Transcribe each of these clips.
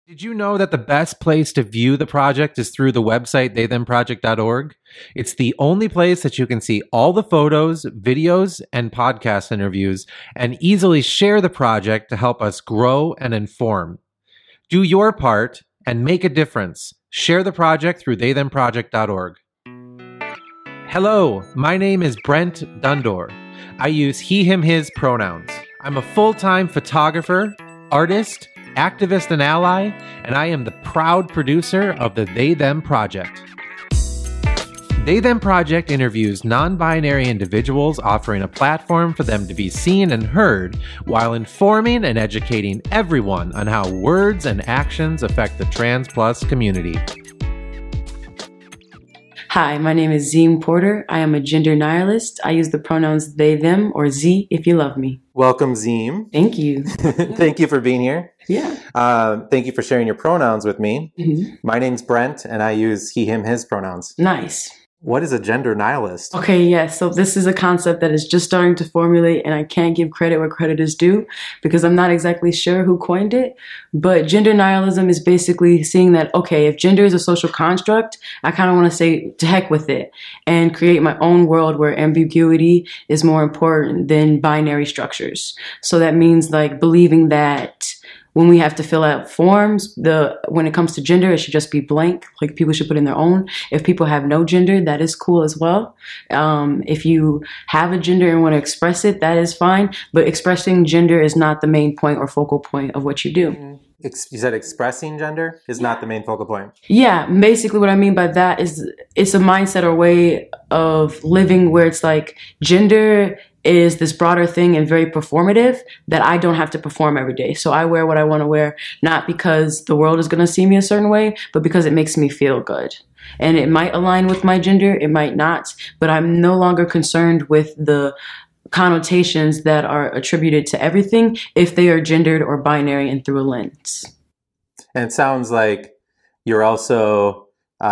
Did you know that the best place to view the project is through the website theythemproject.org? It's the only place that you can see all the photos, videos, and podcast interviews and easily share the project to help us grow and inform. Do your part and make a difference. Share the project through theythemproject.org. Hello, my name is Brent Dundor. I use he, him, his pronouns. I'm a full-time photographer, artist, activist, and ally, and I am the proud producer of the They Them Project. They Them Project interviews non-binary individuals, offering a platform for them to be seen and heard while informing and educating everyone on how words and actions affect the trans plus community. Hi, my name is Zeem Porter. I am a gender nihilist. I use the pronouns they, them, or Z if you love me. Welcome, Zeem. Thank you. Thank you for being here. Yeah. Thank you for sharing your pronouns with me. Mm-hmm. My name's Brent, and I use he, him, his pronouns. Nice. What is a gender nihilist? Okay, yes. So this is a concept that is just starting to formulate, and I can't give credit where credit is due because I'm not exactly sure who coined it. But gender nihilism is basically seeing that, okay, if gender is a social construct, I kind of want to say to heck with it and create my own world where ambiguity is more important than binary structures. So that means like believing that when we have to fill out forms, when it comes to gender, it should just be blank. Like people should put in their own. If people have no gender, that is cool as well. If you have a gender and want to express it, that is fine. But expressing gender is not the main point or focal point of what you do. You said expressing gender is not the main focal point. Yeah, basically what I mean by that is it's a mindset or way of living where it's like gender is this broader thing and very performative that I don't have to perform every day. So I wear what I want to wear, not because the world is going to see me a certain way, but because it makes me feel good. And it might align with my gender, it might not, but I'm no longer concerned with the connotations that are attributed to everything if they are gendered or binary and through a lens. And it sounds like you're also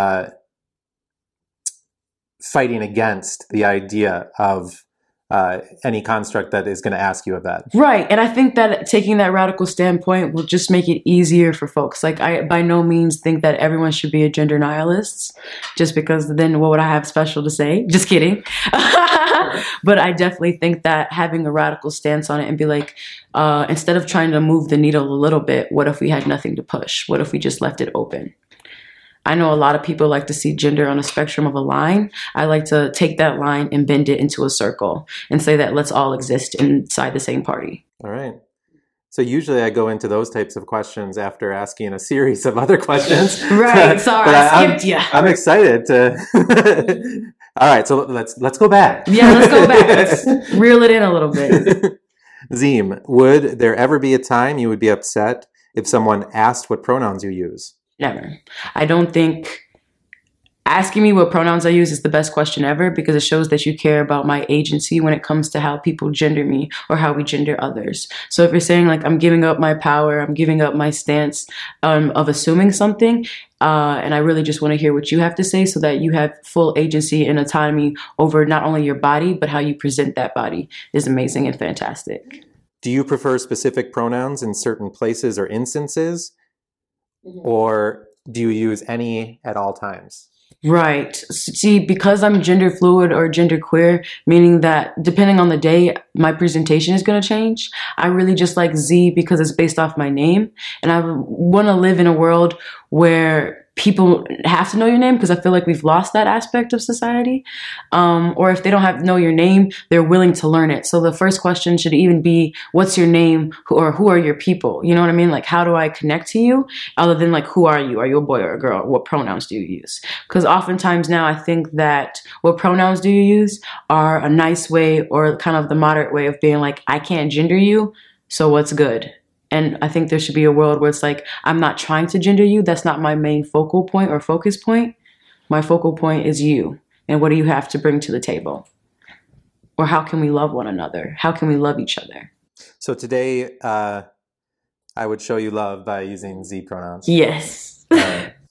fighting against the idea of any construct that is going to ask you of that. Right. And I think that taking that radical standpoint will just make it easier for folks. Like I by no means think that everyone should be a gender nihilist just because then what would I have special to say? Just kidding. But I definitely think that having a radical stance on it and be like, instead of trying to move the needle a little bit, what if we had nothing to push? What if we just left it open? I know a lot of people like to see gender on a spectrum of a line. I like to take that line and bend it into a circle and say that let's all exist inside the same party. All right. So usually I go into those types of questions after asking a series of other questions. Right. Sorry, I skipped you. I'm excited to... All right. So let's go back. Yeah, let's go back. Let's reel it in a little bit. Zeem, would there ever be a time you would be upset if someone asked what pronouns you use? Never. I don't think asking me what pronouns I use is the best question ever because it shows that you care about my agency when it comes to how people gender me or how we gender others. So if you're saying like I'm giving up my power, I'm giving up my stance of assuming something, and I really just want to hear what you have to say so that you have full agency and autonomy over not only your body, but how you present that body is amazing and fantastic. Do you prefer specific pronouns in certain places or instances? Or do you use any at all times? Right. See, because I'm gender fluid or gender queer, meaning that depending on the day, my presentation is going to change. I really just like Z because it's based off my name. And I want to live in a world where people have to know your name because I feel like we've lost that aspect of society. Or if they don't know your name, they're willing to learn it. So the first question should even be, what's your name or who are your people? You know what I mean? Like, how do I connect to you other than like, who are you? Are you a boy or a girl? What pronouns do you use? Because oftentimes now I think that what pronouns do you use are a nice way or kind of the moderate way of being like, I can't gender you, so what's good? And I think there should be a world where it's like, I'm not trying to gender you. That's not my main focal point or focus point. My focal point is you. And what do you have to bring to the table? Or how can we love one another? How can we love each other? So today, I would show you love by using Z pronouns. Yes.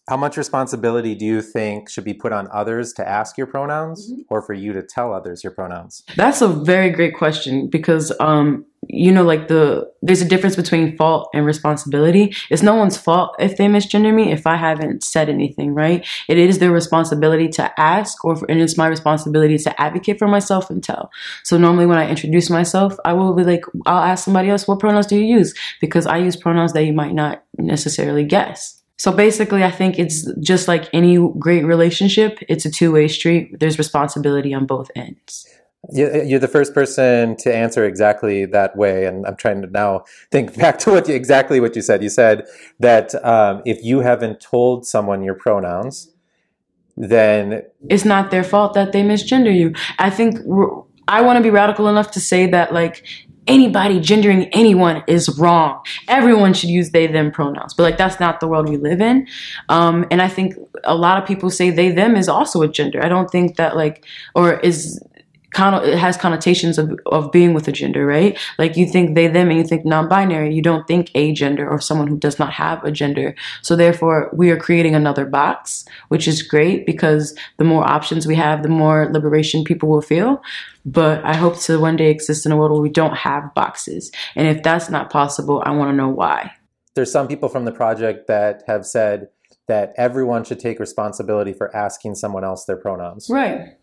How much responsibility do you think should be put on others to ask your pronouns or for you to tell others your pronouns? That's a very great question because, like there's a difference between fault and responsibility. It's no one's fault if they misgender me if I haven't said anything, right? It is their responsibility to ask, and it's my responsibility to advocate for myself and tell. So normally when I introduce myself, I will be like, I'll ask somebody else, what pronouns do you use? Because I use pronouns that you might not necessarily guess. So basically, I think it's just like any great relationship. It's a two-way street. There's responsibility on both ends. You're the first person to answer exactly that way. And I'm trying to now think back to exactly what you said. You said that if you haven't told someone your pronouns, then it's not their fault that they misgender you. I think I want to be radical enough to say that, like, anybody gendering anyone is wrong. Everyone should use they, them pronouns. But, like, that's not the world we live in. And I think a lot of people say they, them is also a gender. I don't think that, like, or is it has connotations of being with a gender, right? Like, you think they, them, and you think non-binary. You don't think a gender or someone who does not have a gender. So therefore, we are creating another box, which is great because the more options we have, the more liberation people will feel. But I hope to one day exist in a world where we don't have boxes. And if that's not possible, I want to know why. There's some people from the project that have said that everyone should take responsibility for asking someone else their pronouns. Right.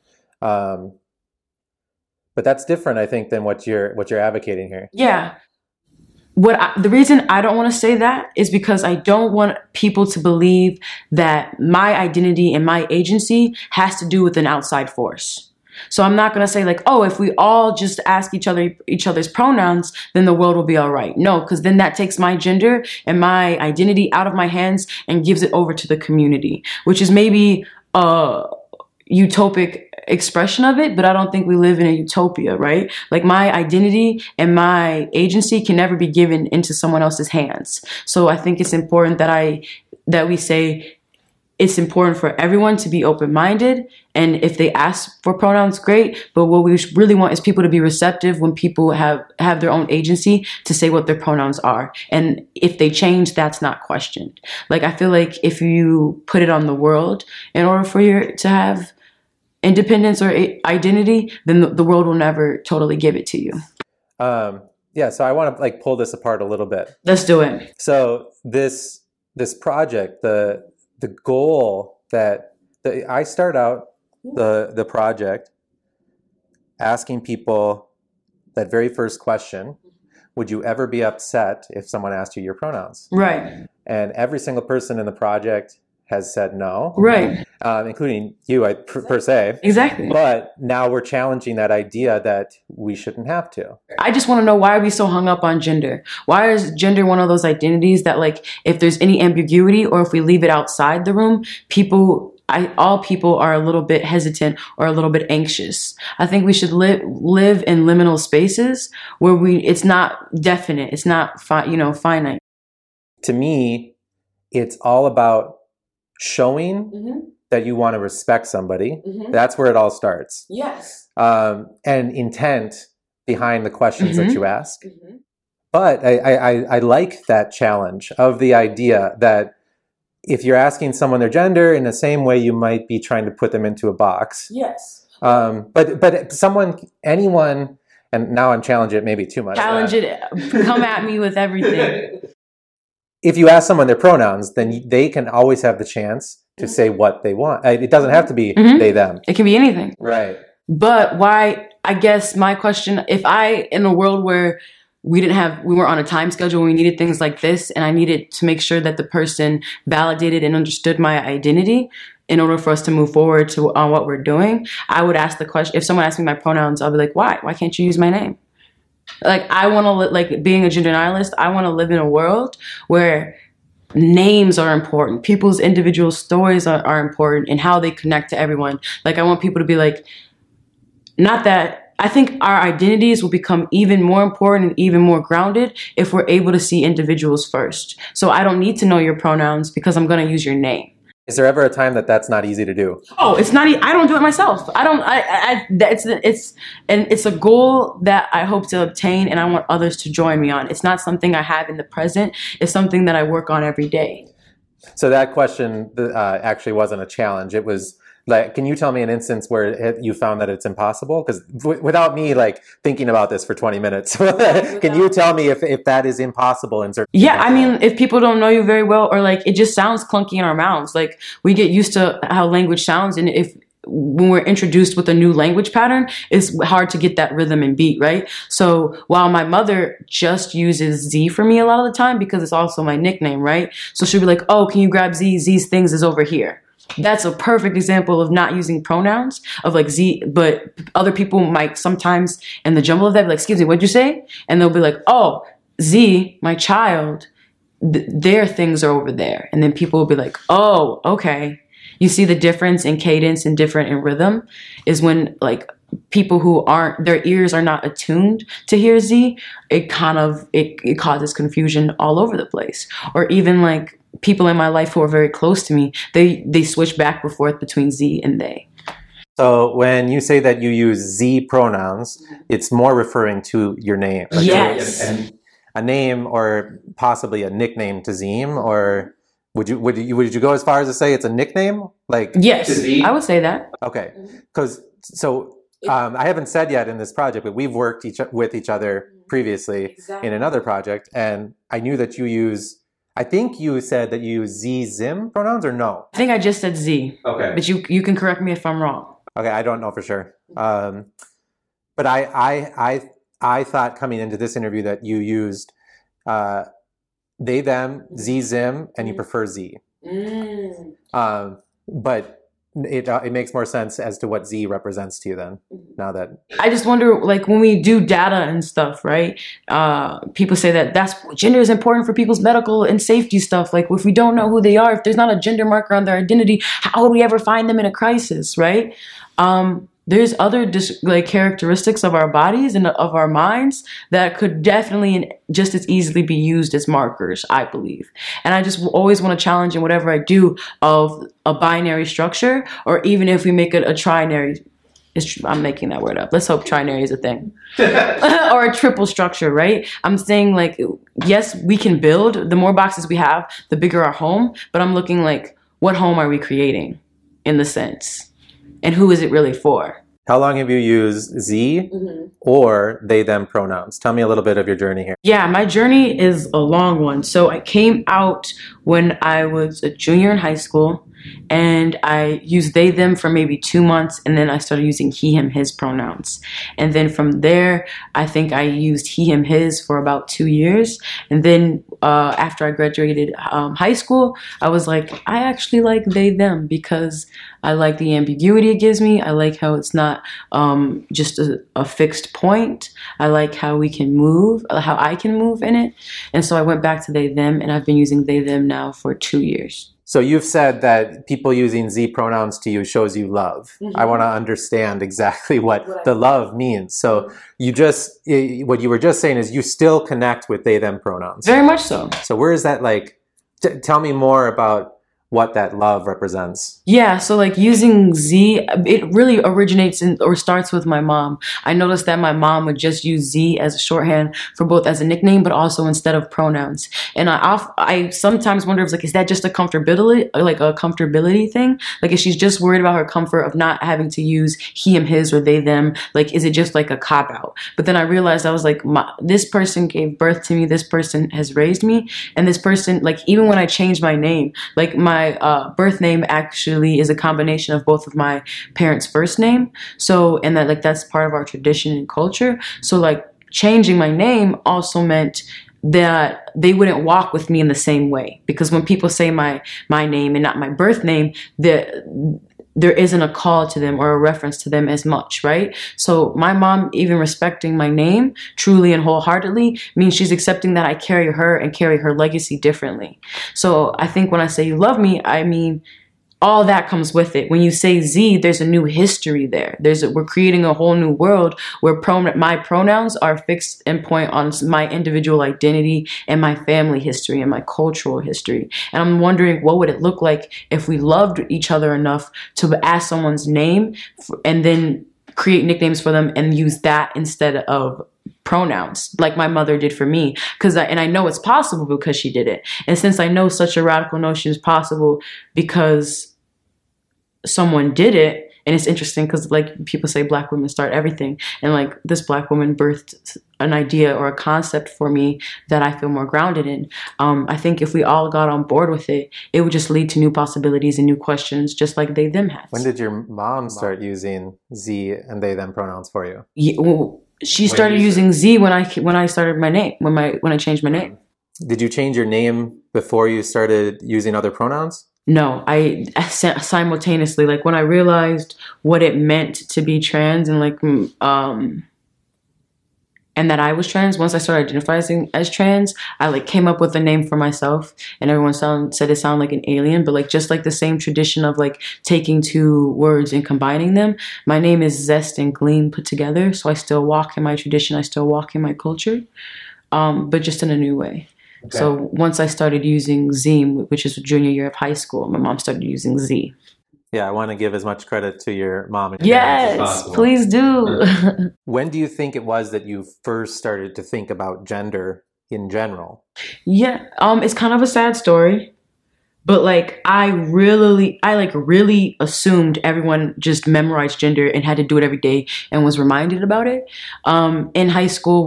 But that's different, I think, than what you're advocating here. Yeah. The reason I don't want to say that is because I don't want people to believe that my identity and my agency has to do with an outside force. So I'm not going to say, like, oh, if we all just ask each other's pronouns, then the world will be all right. No, because then that takes my gender and my identity out of my hands and gives it over to the community, which is maybe utopic expression of it, but I don't think we live in a utopia, right? Like, my identity and my agency can never be given into someone else's hands. So I think it's important that we say it's important for everyone to be open-minded, and if they ask for pronouns, great, but what we really want is people to be receptive when people have their own agency to say what their pronouns are. And if they change, that's not questioned. Like, I feel like if you put it on the world in order for you to have independence or identity, then the world will never totally give it to you. Yeah, so I want to, like, pull this apart a little bit. Let's do it. So this project, the goal that I start out the project asking people that very first question: would you ever be upset if someone asked you your pronouns? Right. And every single person in the project has said no. Right. Including you, per se. Exactly. But now we're challenging that idea that we shouldn't have to. I just want to know, why are we so hung up on gender? Why is gender one of those identities that, like, if there's any ambiguity or if we leave it outside the room, all people are a little bit hesitant or a little bit anxious. I think we should live in liminal spaces where it's not definite. It's not finite. To me, it's all about showing that you want to respect somebody. That's where it all starts. Yes. And intent behind the questions that you ask. But I like that challenge of the idea that if you're asking someone their gender, in the same way you might be trying to put them into a box. Yes. But anyone, and now I'm challenging it maybe too much. Challenge it. Come at me with everything. If you ask someone their pronouns, then they can always have the chance to say what they want. It doesn't have to be they, them. It can be anything. Right. But why, I guess my question, if in a world where we were on a time schedule, we needed things like this, and I needed to make sure that the person validated and understood my identity in order for us to move forward on what we're doing, I would ask the question, if someone asked me my pronouns, I'll be like, why? Why can't you use my name? Like, I want to, like, being a gender nihilist, I want to live in a world where names are important. People's individual stories are important and how they connect to everyone. Like, I want people to be like, not that, I think our identities will become even more important and even more grounded if we're able to see individuals first. So I don't need to know your pronouns because I'm going to use your name. Is there ever a time that that's not easy to do? Oh, it's not. I don't do it myself. It's a goal that I hope to obtain, and I want others to join me on. It's not something I have in the present. It's something that I work on every day. So that question actually wasn't a challenge. It was like, can you tell me an instance where you found that it's impossible? Because without me like thinking about this for 20 minutes, can you tell me if that is impossible in certain? Yeah, I mean, if people don't know you very well, or like it just sounds clunky in our mouths, like we get used to how language sounds, and if when we're introduced with a new language pattern, it's hard to get that rhythm and beat, right? So while my mother just uses Z for me a lot of the time because it's also my nickname, right? So she'll be like, oh, can you grab Z? Z's things is over here. That's a perfect example of not using pronouns, of like Z, but other people might sometimes in the jumble of that be like, excuse me, what'd you say? And they'll be like, oh, Z, my child, their things are over there. And then people will be like, oh, okay. You see the difference in cadence and different in rhythm is when like people who aren't, their ears are not attuned to hear Z, it causes confusion all over the place. Or even like people in my life who are very close to me, they switch back and forth between Z and they. So when you say that you use Z pronouns, it's more referring to your name. Like yes. A name or possibly a nickname to Zim, or would you go as far as to say it's a nickname? Like yes, I would say that. Okay, because I haven't said yet in this project, but we've worked with each other previously in another project, and I knew that you use. I think you said that you use Z-Zim pronouns, or no? I think I just said Z. Okay, but you can correct me if I'm wrong. Okay, I don't know for sure. But I thought coming into this interview that you used they, them, Z-Zim, and you prefer Z. But it makes more sense as to what Z represents to you then, now that... I just wonder, like, when we do data and stuff, right? People say that gender is important for people's medical and safety stuff. Like, if we don't know who they are, if there's not a gender marker on their identity, how would we ever find them in a crisis, right? There's other characteristics of our bodies and of our minds that could definitely and just as easily be used as markers, I believe. And I just always want to challenge in whatever I do of a binary structure, or even if we make it a trinary. I'm making that word up. Let's hope trinary is a thing. Or a triple structure, right? I'm saying, like, yes, we can build. The more boxes we have, the bigger our home. But I'm looking like, what home are we creating in the sense? And who is it really for? How long have you used Z or they, them pronouns? Tell me a little bit of your journey here. Yeah, my journey is a long one. So I came out when I was a junior in high school, and I used they, them for maybe 2 months, and then I started using he, him, his pronouns. And then from there, I think I used he, him, his for about 2 years. And then after I graduated high school, I was like, I actually like they, them, because I like the ambiguity it gives me. I like how it's not just a fixed point. I like how we can move, how I can move in it. And so I went back to they, them, and I've been using they, them now for 2 years. So you've said that people using Z pronouns to you shows you love. I want to understand exactly what the love means. So what you were just saying is you still connect with they, them pronouns. Very much so. So where is that, like, tell me more about what that love represents. Yeah, so like using Z, it really originates or starts with my mom. I noticed that my mom would just use Z as a shorthand for both as a nickname, but also instead of pronouns. And I sometimes wonder if is that just a comfortability thing? Like if she's just worried about her comfort of not having to use he, him, his, or they, them, like is it just like a cop out? But then I realized I was like, this person gave birth to me, this person has raised me, and this person, like even when I changed my name, like my birth name actually is a combination of both of my parents' first name. So, and that like that's part of our tradition and culture. So like changing my name also meant that they wouldn't walk with me in the same way, because when people say my name and not my birth name, there isn't a call to them or a reference to them as much, right? So my mom, even respecting my name truly and wholeheartedly, means she's accepting that I carry her and carry her legacy differently. So I think when I say you love me, I mean all that comes with it. When you say Z, there's a new history there. We're creating a whole new world where my pronouns are fixed and point on my individual identity and my family history and my cultural history. And I'm wondering, what would it look like if we loved each other enough to ask someone's name and then create nicknames for them and use that instead of pronouns like my mother did for me, and I know it's possible because she did it. And since I know such a radical notion is possible because someone did it, and it's interesting because like people say Black women start everything, and like this Black woman birthed an idea or a concept for me that I feel more grounded in. I think if we all got on board with it, it would just lead to new possibilities and new questions, just like they them has. When did your mom start using Z and they them pronouns for you? Yeah, well, she started using Z when I started my name, when I changed my name. Did you change your name before you started using other pronouns? No, I simultaneously, like when I realized what it meant to be trans and like, and that I was trans, once I started identifying as trans, I like came up with a name for myself, and everyone said it sounded like an alien, but like just like the same tradition of like taking two words and combining them. My name is Zest and Gleam put together, so I still walk in my tradition, I still walk in my culture, but just in a new way. Okay. So once I started using Z, which is junior year of high school, my mom started using Z. Yeah, I want to give as much credit to your mom and yes, as possible. Please do. When do you think it was that you first started to think about gender in general? Yeah, it's kind of a sad story, but like I really assumed everyone just memorized gender and had to do it every day and was reminded about it. In high school,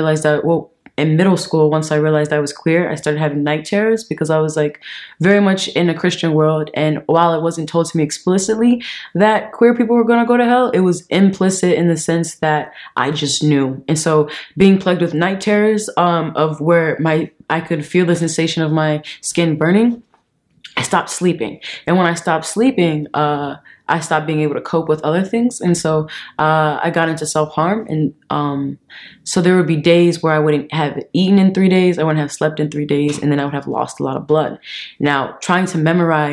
in middle school, once I realized I was queer, I started having night terrors because I was like very much in a Christian world. And while it wasn't told to me explicitly that queer people were going to go to hell, it was implicit in the sense that I just knew. And so being plagued with night terrors, of where I could feel the sensation of my skin burning, I stopped sleeping. And when I stopped sleeping, I stopped being able to cope with other things. And so I got into self-harm. And so there would be days where I wouldn't have eaten in 3 days, I wouldn't have slept in 3 days, and then I would have lost a lot of blood. Now, trying to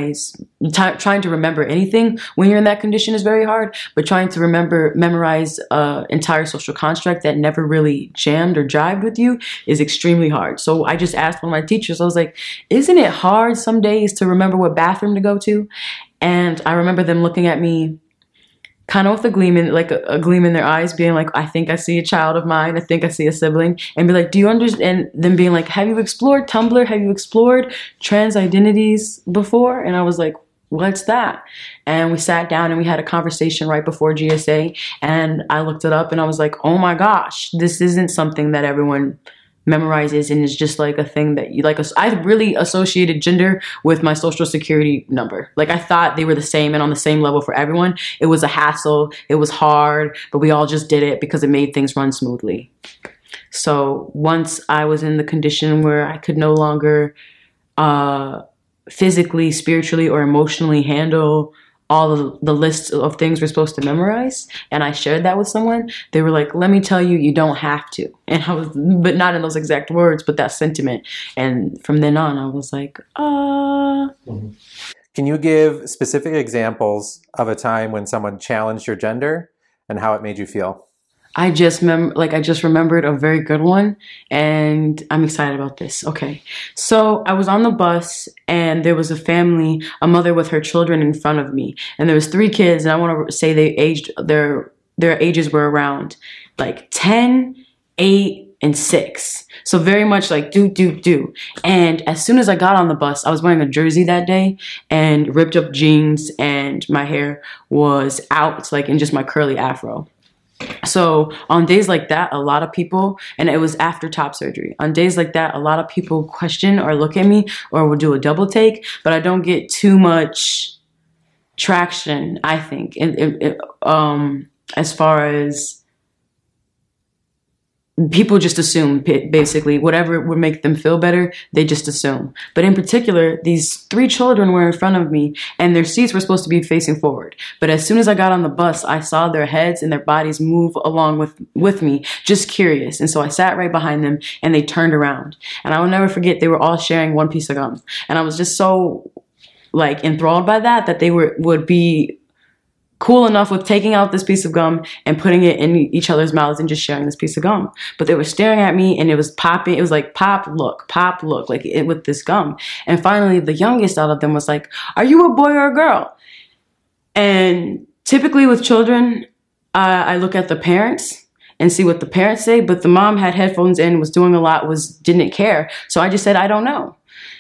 remember anything when you're in that condition is very hard, but trying to memorize an entire social construct that never really jammed or jived with you is extremely hard. So I just asked one of my teachers, I was like, isn't it hard some days to remember what bathroom to go to? And I remember them looking at me kind of with a gleam in their eyes, being like, I think I see a child of mine. I think I see a sibling. And be like, do you understand? And them being like, have you explored Tumblr? Have you explored trans identities before? And I was like, what's that? And we sat down and we had a conversation right before GSA. And I looked it up and I was like, oh my gosh, this isn't something that everyone memorizes, and it's just like a thing that you like. I really associated gender with my social security number. Like I thought they were the same and on the same level for everyone. It was a hassle. It was hard, but we all just did it because it made things run smoothly. So once I was in the condition where I could no longer physically, spiritually, or emotionally handle all of the lists of things we're supposed to memorize, and I shared that with someone, they were like, let me tell you, you don't have to. And I was, but not in those exact words, but that sentiment. And from then on, I was like, Can you give specific examples of a time when someone challenged your gender and how it made you feel? I just remembered a very good one, and I'm excited about this. Okay. So I was on the bus and there was a mother with her children in front of me, and there was 3 kids, and I want to say their ages were around like 10, 8, and 6. So very much like do. And as soon as I got on the bus, I was wearing a jersey that day and ripped up jeans, and my hair was out like in just my curly afro. So on days like that, a lot of people, and it was after top surgery, on days like that, a lot of people question or look at me or will do a double take, but I don't get too much traction, I think, as far as people just assume, basically, whatever would make them feel better, they just assume. But in particular, these 3 children were in front of me, and their seats were supposed to be facing forward. But as soon as I got on the bus, I saw their heads and their bodies move along with me, just curious. And so I sat right behind them, and they turned around. And I will never forget, they were all sharing one piece of gum. And I was just so, like, enthralled by that they would be cool enough with taking out this piece of gum and putting it in each other's mouths and just sharing this piece of gum. But they were staring at me, and it was popping. It was like, pop, look, like it with this gum. And finally, the youngest out of them was like, are you a boy or a girl? And typically with children, I look at the parents and see what the parents say. But the mom had headphones in, was doing a lot, didn't care. So I just said, I don't know.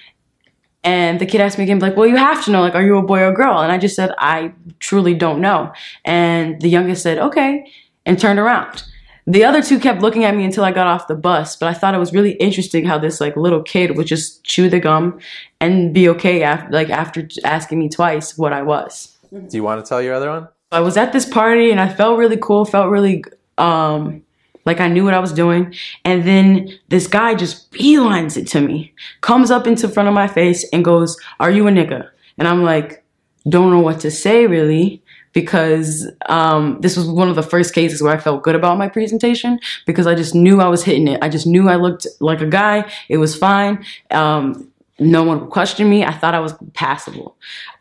And the kid asked me again, like, well, you have to know, like, are you a boy or a girl? And I just said, I truly don't know. And the youngest said, okay, and turned around. The other two kept looking at me until I got off the bus, but I thought it was really interesting how this like little kid would just chew the gum and be okay after asking me twice what I was. Do you want to tell your other one? I was at this party and I felt really cool, felt really like I knew what I was doing. And then this guy just beelines it to me, comes up into front of my face and goes, "Are you a nigga?" And I'm like, don't know what to say really. Because this was one of the first cases where I felt good about my presentation because I just knew I was hitting it. I just knew I looked like a guy. It was fine. No one questioned me. I thought I was passable.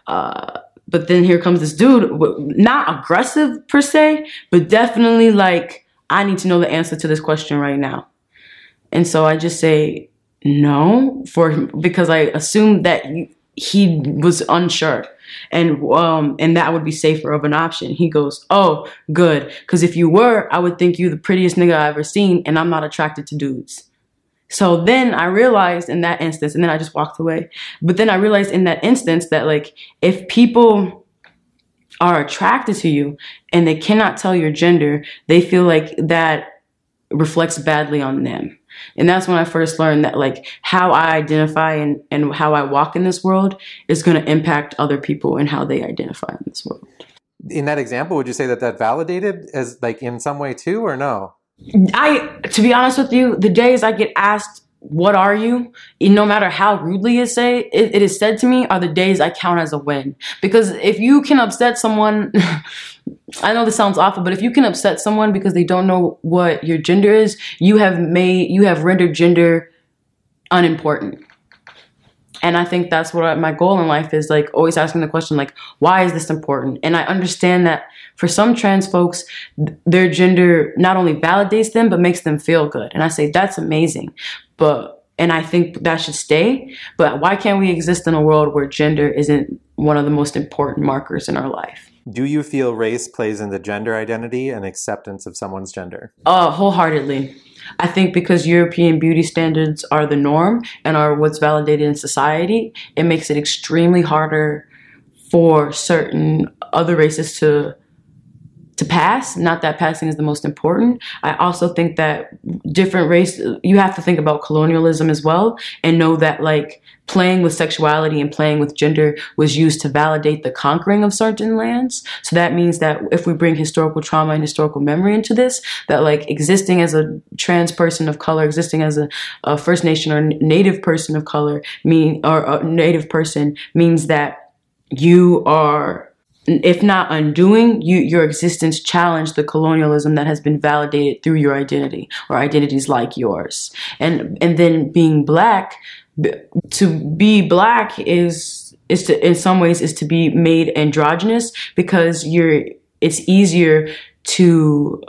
But then here comes this dude, not aggressive per se, but definitely like, I need to know the answer to this question right now. And so I just say no because I assumed that he was unsure. And that would be safer of an option. He goes, "Oh, good. Because if you were, I would think you the prettiest nigga I've ever seen, and I'm not attracted to dudes." So then I realized in that instance, and then I just walked away. But then I realized in that instance that like, if people are attracted to you and they cannot tell your gender, they feel like that reflects badly on them. And that's when I first learned that like how I identify and how I walk in this world is going to impact other people and how they identify in this world. In that example, would you say that validated as like in some way too, or no? To be honest with you, the days I get asked, "What are you?" no matter how rudely it is said to me, are the days I count as a win. Because if you can upset someone, I know this sounds awful, but if you can upset someone because they don't know what your gender is, you have rendered gender unimportant. And I think that's what my goal in life is, like always asking the question, like, why is this important? And I understand that for some trans folks, their gender not only validates them, but makes them feel good. And I say, that's amazing. And I think that should stay. But why can't we exist in a world where gender isn't one of the most important markers in our life? Do you feel race plays into gender identity and acceptance of someone's gender? Wholeheartedly. I think because European beauty standards are the norm and are what's validated in society, it makes it extremely harder for certain other races to pass. Not that passing is the most important. I also think that different races, you have to think about colonialism as well and know that like playing with sexuality and playing with gender was used to validate the conquering of certain lands. So that means that if we bring historical trauma and historical memory into this, that like existing as a trans person of color, existing as a First Nation or Native person of color or a Native person means that you are, if not undoing, your existence challenged the colonialism that has been validated through your identity or identities like yours. And then being black, to be black is to, in some ways, is to be made androgynous because it's easier to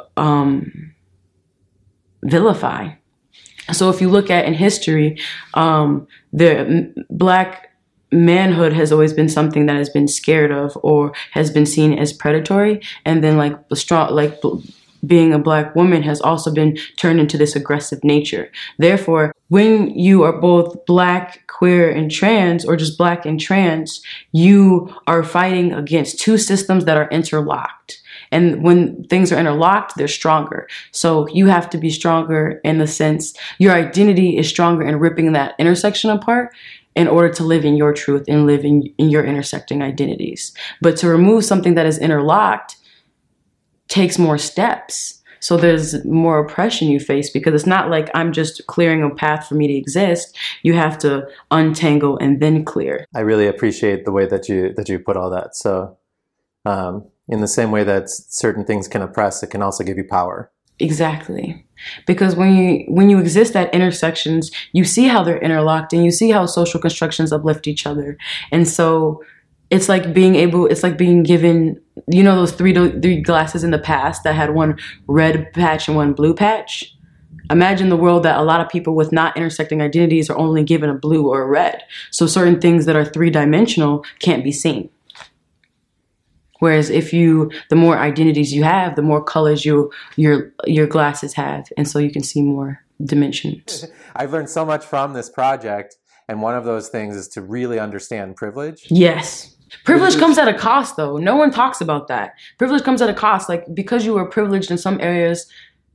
vilify. So if you look at in history, the black manhood has always been something that has been scared of or has been seen as predatory, and then like being a black woman has also been turned into this aggressive nature. Therefore, when you are both black, queer, and trans, or just black and trans, you are fighting against two systems that are interlocked. And when things are interlocked, they're stronger. So you have to be stronger in the sense your identity is stronger in ripping that intersection apart in order to live in your truth and live in your intersecting identities. But to remove something that is interlocked takes more steps. So there's more oppression you face because it's not like I'm just clearing a path for me to exist. You have to untangle and then clear. I really appreciate the way that you put all that. So in the same way that certain things can oppress, it can also give you power. Exactly. Because when you exist at intersections, you see how they're interlocked and you see how social constructions uplift each other. And so it's like being given, you know, those three glasses in the past that had one red patch and one blue patch. Imagine the world that a lot of people with not intersecting identities are only given a blue or a red. So certain things that are three-dimensional can't be seen. Whereas the more identities you have, the more colors your glasses have, and so you can see more dimensions. I've learned so much from this project, and one of those things is to really understand privilege. Yes. Privilege comes at a cost, though. No one talks about that. Privilege comes at a cost. Like, because you are privileged in some areas,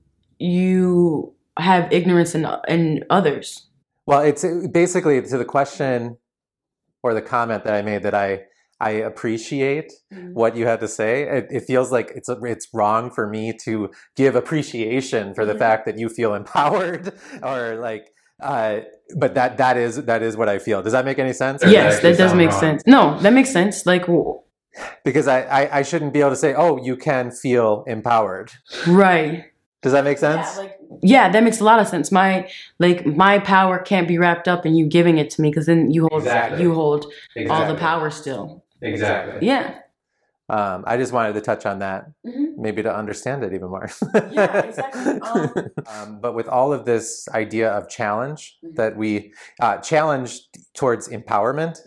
you have ignorance in others. Well, it's basically to the question or the comment that I made, that I appreciate what you had to say. It feels like it's wrong for me to give appreciation for the fact that you feel empowered, or like, but that is what I feel. Does that make any sense? Yes, that does make sense. No, that makes sense. Like, because I shouldn't be able to say, oh, you can feel empowered. Right. Does that make sense? Yeah, that makes a lot of sense. My power can't be wrapped up in you giving it to me, because then you hold all the power still. Exactly. Yeah. I just wanted to touch on that, maybe to understand it even more. Yeah, exactly. But with all of this idea of challenge, that we challenge towards empowerment,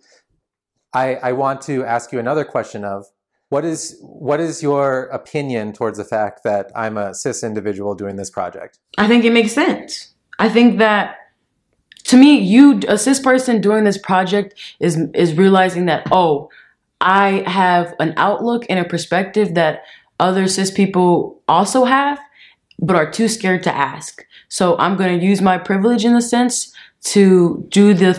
I want to ask you another question of, what is your opinion towards the fact that I'm a cis individual doing this project? I think it makes sense. I think that, to me, a cis person doing this project is realizing that, oh, I have an outlook and a perspective that other cis people also have, but are too scared to ask. So I'm going to use my privilege, in a sense, to do the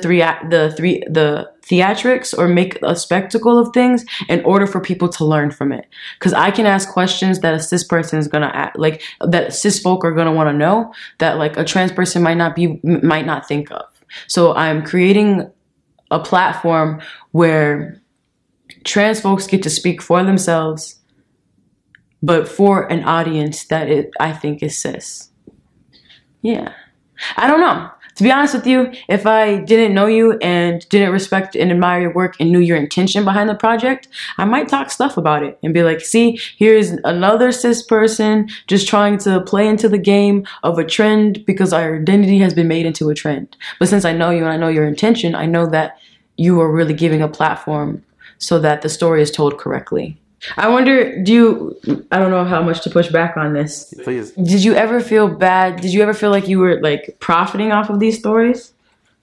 theatrics, or make a spectacle of things, in order for people to learn from it. Because I can ask questions that a cis person is gonna that cis folk are gonna want to know, that like a trans person might not think of. So I'm creating a platform where trans folks get to speak for themselves, but for an audience that I think is cis. Yeah, I don't know. To be honest with you, if I didn't know you and didn't respect and admire your work and knew your intention behind the project, I might talk stuff about it and be like, see, here's another cis person just trying to play into the game of a trend because our identity has been made into a trend. But since I know you and I know your intention, I know that you are really giving a platform so that the story is told correctly. I wonder, I don't know how much to push back on this. Please. Did you ever feel bad? Did you ever feel like you were like profiting off of these stories?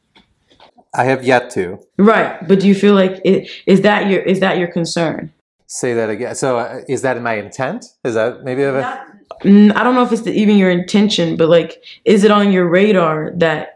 I have yet to. Right. But do you feel like is that your concern? Say that again. So is that my intent? Is that maybe I don't know if it's even your intention, but like, is it on your radar that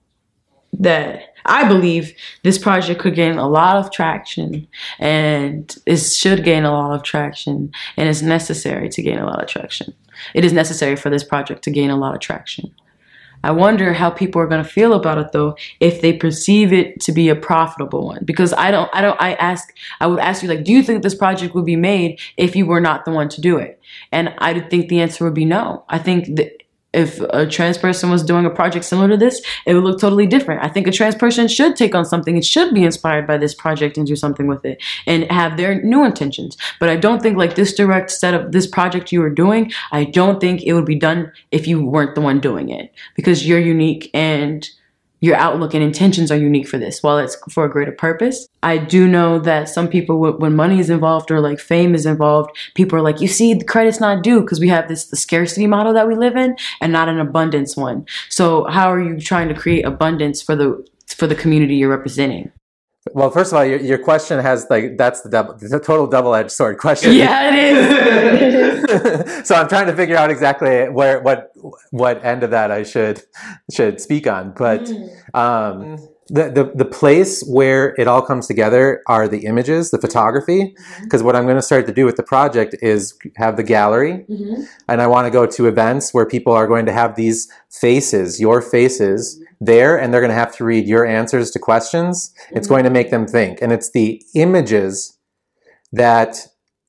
I believe this project could gain a lot of traction, and it should gain a lot of traction, and it's necessary to gain a lot of traction. It is necessary for this project to gain a lot of traction. I wonder how people are going to feel about it, though, if they perceive it to be a profitable one. Because I would ask you, like, do you think this project would be made if you were not the one to do it? And I think the answer would be no. I think that if a trans person was doing a project similar to this, it would look totally different. I think a trans person should take on something and should be inspired by this project and do something with it and have their new intentions. But I don't think like this direct set of this project you were doing, I don't think it would be done if you weren't the one doing it, because you're unique and your outlook and intentions are unique for this. While it's for a greater purpose, I do know that some people, when money is involved or like fame is involved, people are like, you see, the credit's not due, because we have the scarcity model that we live in and not an abundance one. So how are you trying to create abundance for the community you're representing? Well, first of all, your question has that's the total double-edged sword question. Yeah, it is. So I'm trying to figure out exactly what end of that I should speak on. But the place where it all comes together are the images, the photography. Because what I'm going to start to do with the project is have the gallery, and I want to go to events where people are going to have these faces, your faces, there, and they're going to have to read your answers to questions. It's going to make them think, and it's the images that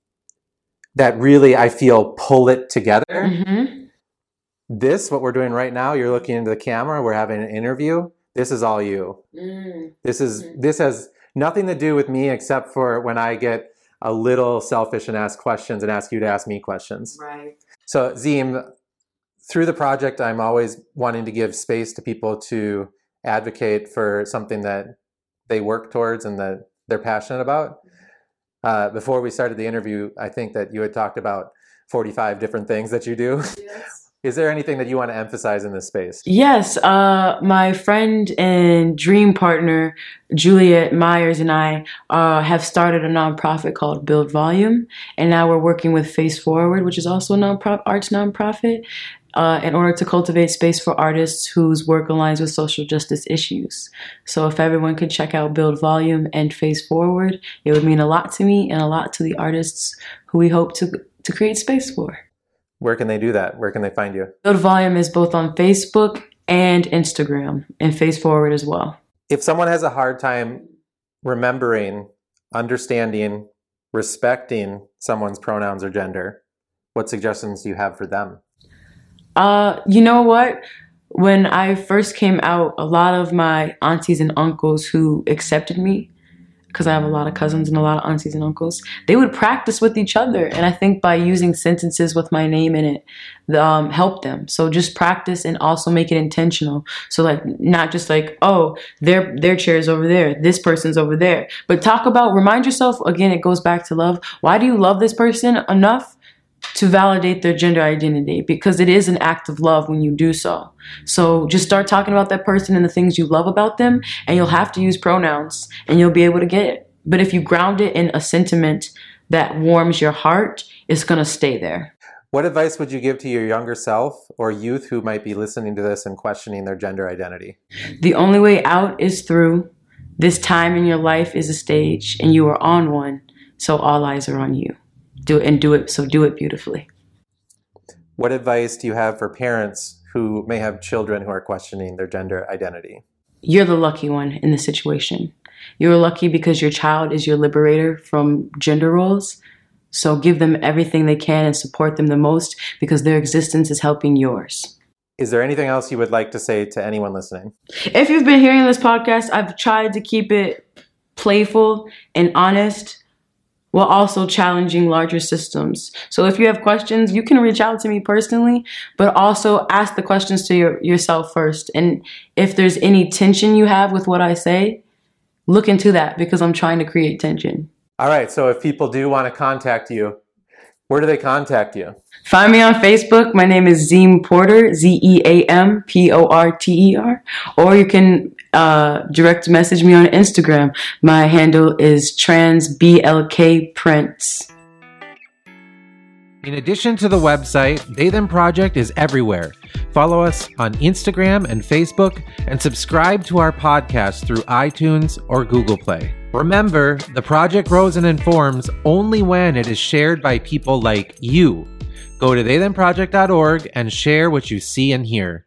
really, I feel, pull it together. This, what we're doing right now, you're looking into the camera, we're having an interview. This is all you. This has nothing to do with me, except for when I get a little selfish and ask questions and ask you to ask me questions. Right. So Zim, through the project, I'm always wanting to give space to people to advocate for something that they work towards and that they're passionate about. Before we started the interview, I think that you had talked about 45 different things that you do. Yes. Is there anything that you want to emphasize in this space? Yes, my friend and dream partner, Juliet Myers, and I have started a nonprofit called Build Volume, and now we're working with Face Forward, which is also a arts nonprofit, in order to cultivate space for artists whose work aligns with social justice issues. So if everyone could check out Build Volume and Face Forward, it would mean a lot to me and a lot to the artists who we hope to create space for. Where can they do that? Where can they find you? Build Volume is both on Facebook and Instagram, and Face Forward as well. If someone has a hard time remembering, understanding, respecting someone's pronouns or gender, what suggestions do you have for them? You know what? When I first came out, a lot of my aunties and uncles who accepted me, because I have a lot of cousins and a lot of aunties and uncles, they would practice with each other. And I think by using sentences with my name in it, helped them. So just practice and also make it intentional. So like, not just like, oh, their chair is over there, this person's over there. But remind yourself, again, it goes back to love. Why do you love this person enough to validate their gender identity? Because it is an act of love when you do so. So just start talking about that person and the things you love about them, and you'll have to use pronouns and you'll be able to get it. But if you ground it in a sentiment that warms your heart, it's going to stay there. What advice would you give to your younger self or youth who might be listening to this and questioning their gender identity? The only way out is through. This time in your life is a stage, and you are on one, so all eyes are on you. Do it beautifully. What advice do you have for parents who may have children who are questioning their gender identity? You're the lucky one in this situation. You're lucky because your child is your liberator from gender roles. So give them everything they can and support them the most, because their existence is helping yours. Is there anything else you would like to say to anyone listening? If you've been hearing this podcast, I've tried to keep it playful and honest, while also challenging larger systems. So if you have questions, you can reach out to me personally, but also ask the questions to yourself first. And if there's any tension you have with what I say, look into that, because I'm trying to create tension. All right, so if people do want to contact you, where do they contact you? Find me on Facebook. My name is Zeam Porter, ZeamPorter. Or you can direct message me on Instagram. My handle is transblkprints. In addition to the website, They Them Project is everywhere. Follow us on Instagram and Facebook, and subscribe to our podcast through iTunes or Google Play. Remember, the project grows and informs only when it is shared by people like you. Go to theythemproject.org and share what you see and hear.